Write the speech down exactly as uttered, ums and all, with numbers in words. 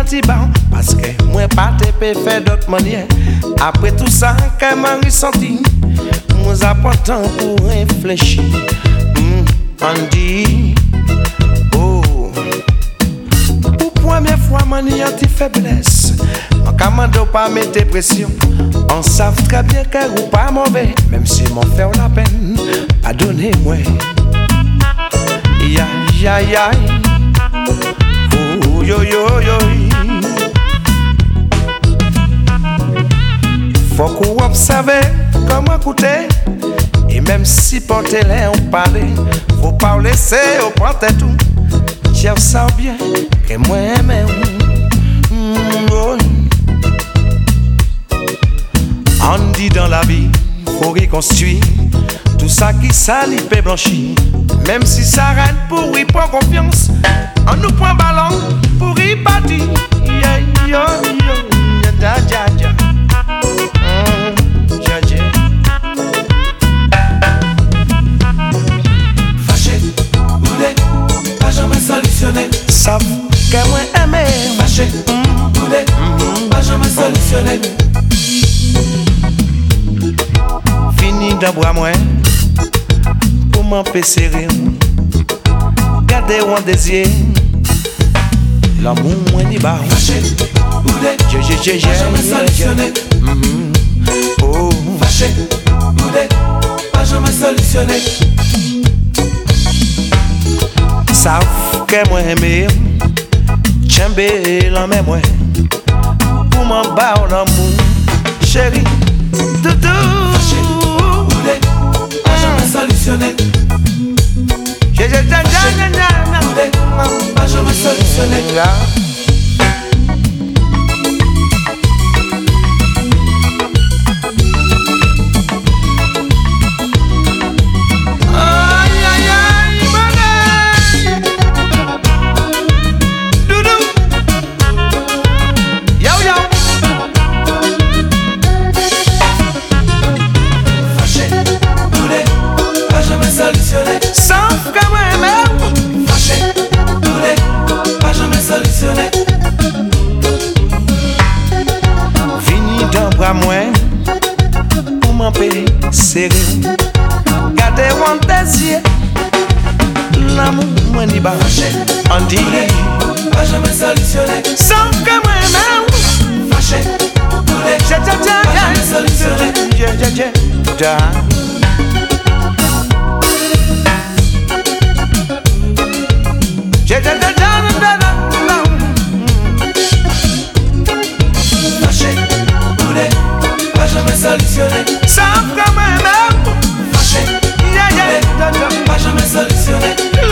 petit banc. Parce que moi pas te peux faire d'autres manières. Après tout ça, quand m'a ressenti, moi apprends temps pour réfléchir. Mm, on dit, oh, pour première fois, mani anti faiblesse. En commando pas mettre pression. On savent très bien qu'elle ou pas mauvais. Même si m'en fait la peine, pardonnez-moi. Ya ya ya. Oh yo yo yo. Faut qu'on observe comment écouter. Et même si porter les on parle, faut pas laisser au prendre tout. Tiens ça bien que moi même. Mm, oh. On dit dans la vie, faut reconstruire tout ça qui salit peut blanchir. Même si ça règne pour y prendre confiance, on nous prend ballon pour y bâtir. Yeah, yo, yo, ya, ya, ya. Mm, ya, ya. Fâché, boulé, pas jamais solutionné. Savent que moi aimé. Fâché, mm, boulé, mm, pas jamais solutionné. Fini d'abord moi pour m'empêcher rire. Gardez un désir. L'amour moi n'y bas. Fâché, boulé, je je je je pas jamais solutionné. Oh, fâché, boulé, pas jamais solutionné. Savent que moi aimé, chambé la même moi pour m'en battre l'amour, chérie, doudou. Pas jamais solutionné. J'ai j'ai j'ai j'ai Pas jamais solutionné. Aïe aïe aïe money. Doudou. Yo yo. Solutionné. Sans que moi-même. Fâché, boulé, pas jamais solutionné. Vini d'un bras moins pour m'empêcher serrer. Gardez mon désir. L'amour moi n'y bas. Fâché, on dit pas jamais solutionné. Sans que moi-même. Fâché, boulé, j'ai j'ai j'ai pas jamais solutionné. j'ai j'ai j'ai j'ai. Fâché, boulé, pas jamais solutionné. Sans que moi-même. Fâché, boulé, pas jamais solutionné.